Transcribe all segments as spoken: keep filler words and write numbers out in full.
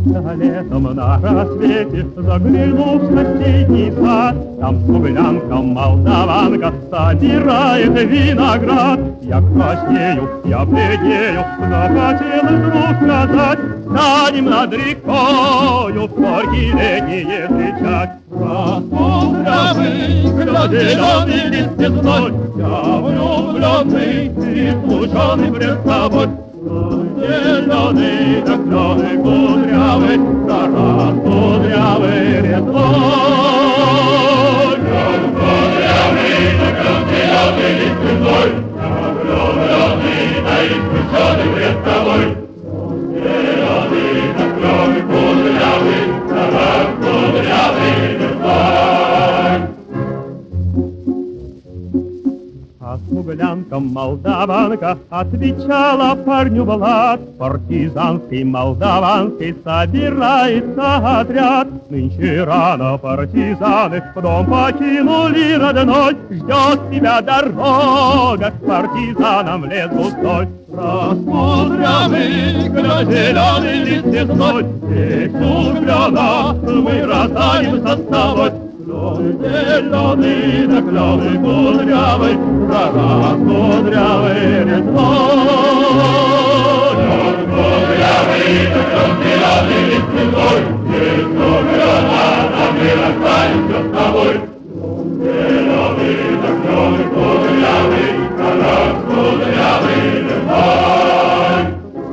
Да летом на рассвете, заглянув в соседний сад, там смуглянка-молдаванка собирает виноград. Я краснею, я бледнею, захотелось вдруг сказать: станем над рекою в горькие летние встречать. Растут травы, зеленый лист весной, я влюбленный и случайный пред тобой. Зеленый, да кленый кудрявый, да раз кудрявый весной. Кудрявый, да клен зеленый лист весной, я влюбленный, да и случайный пред тобой. Зеленый, да кленый кудрявый, да раз кудрявый весной. А смуглянка-молдаванка отвечала парню Влад: партизанский, молдаванский собирается отряд. Нынче рано партизаны дом покинули родной, ждет тебя дорога к партизанам в лес густой. Растут травы, зеленый лист весной, здесь влюблена мы расстанемся с тобой. Клен зеленый, да кленый кудрявый, да раз кудрявый весной. Клен кудрявый, да клен зеленый лист весной, здесь влюблена, а мы расстанемся с тобой. Клен зеленый, да кленый кудрявый, да раз кудрявый весной.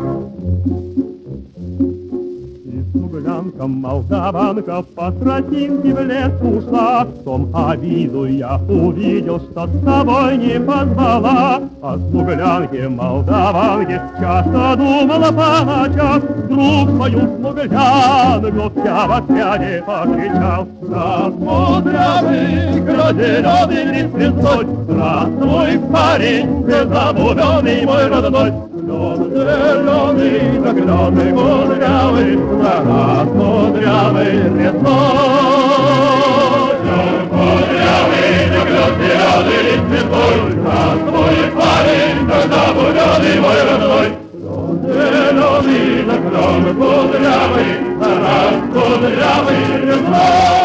Смуглянка-молдаванка по тропинке в лес ушла, в том обиду я увидел, что с собой не позвала. О смуглянке-молдаванке часто думала по ночам, вдруг свою смуглянку я в отряде покричал: здравствуй, зеленый лист весной, здравствуй, парень, забубенный мой родной. Клен зеленый, да кленый кудрявый, да раз кудрявый весной. Клен кудрявый, да клен зеленый лист весной, здравствуй, парень, да забубенный мой родной. Клен зеленый, да клен кудрявый, да раз кудрявый весной.